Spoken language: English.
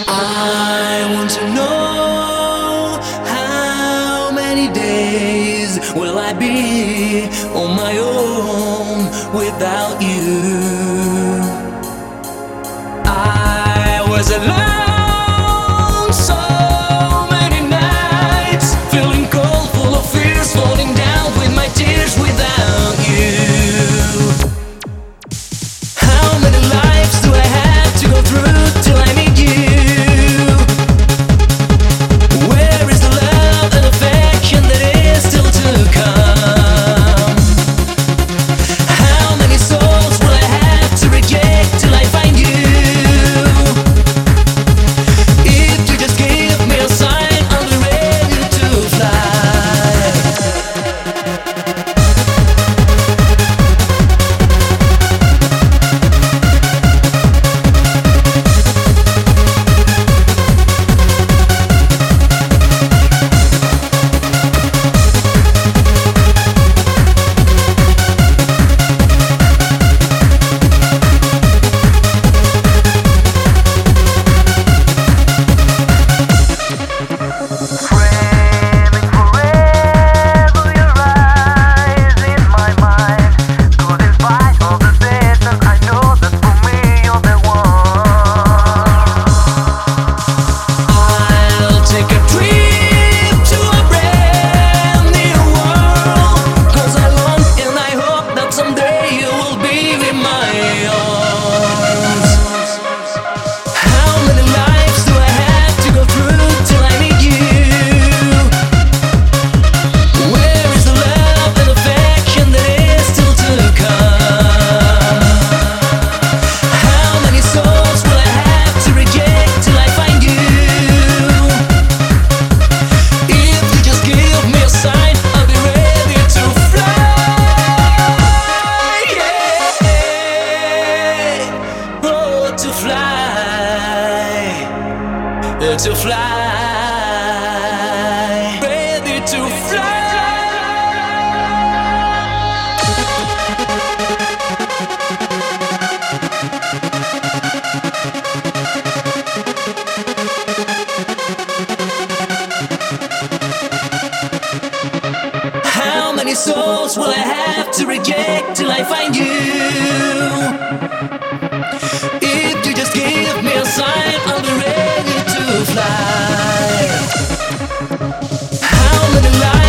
I want to know how many days will I be on my own without you. I was alone so many nights, feeling cold, full of fears, falling down with my tears without you. How many lives do I have to go through till I meet you? Where is the love and affection that is still to come? How many souls will I have to reject till I find you? If you just give me a sign, I'll be ready to fly. To fly, ready to fly. How many souls will I have to reject till I find you? If you just give me a sign, I'll be ready to fly. How many lives